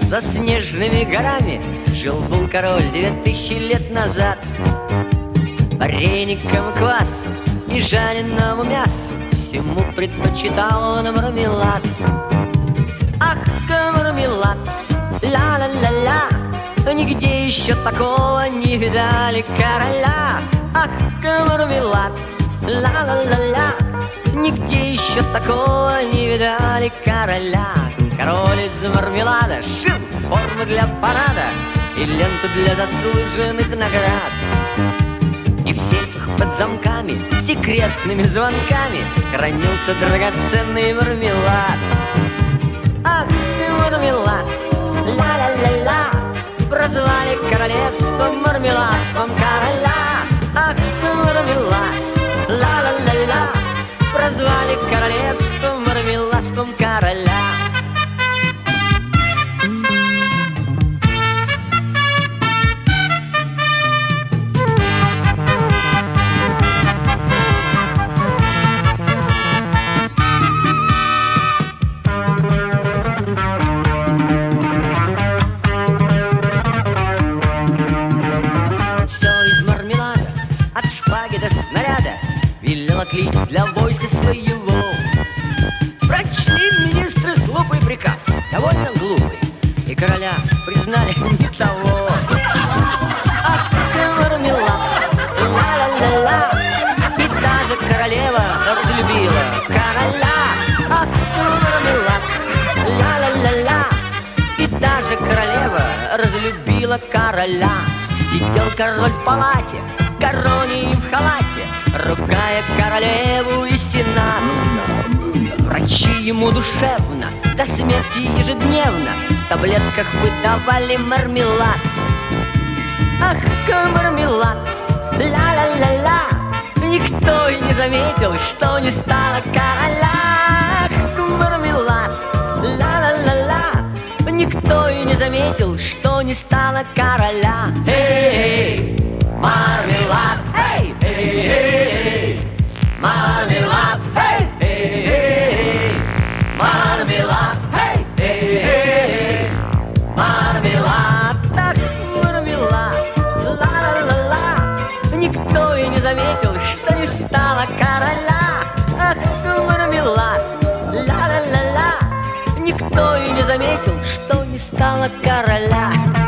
за снежными горами жил-был король 2000 лет назад. Вареникам, квасу и жареному мясу всему предпочитал он мармелад. Ах, мармелад, ла-ла-ла-ла, нигде еще такого не видали короля. Ах, мармелад, ла-ла-ла-ла, нигде еще такого не видали короля. Король из мармелада шил формы для парада и ленту для заслуженных наград. И в сейфах под замками с секретными звонками хранился драгоценный мармелад. Ах, мармелад, ла-ла-ла-ла, прозвали королевство мармеладством короля. Ах, мармелад, ла-ла-ла-ла, прозвали королевство мармеладством короля. До снаряда велел отлить для войска своего. Прочли министры с лупой приказ, довольно глупый, и короля признали не того. Ах, мармелад, ла-ла-ла-ла, и даже королева разлюбила короля. Ах, мармелад, ла-ла-ла-ла, и даже королева разлюбила короля. Сидел король в палате, в короне и в халате, ругая королеву и сенат. Врачи ему душевно, до смерти ежедневно в таблетках выдавали мармелад. Ах, мармелад, ла-ла-ла-ла, никто и не заметил, что не стало короля. Ах, мармелад, ла-ла-ла-ла, никто и не заметил, что не стало короля. Эй, мармелад, эй, эй, эй, мармелад, эй, эй, эй, мармелад, эй, эй, эй, мармелад. Так, мармелад, ла-ла-ла-ла, никто и не заметил, что не стало короля. Ах, мармелад, ла-ла-ла-ла, никто и не заметил, что не стало короля.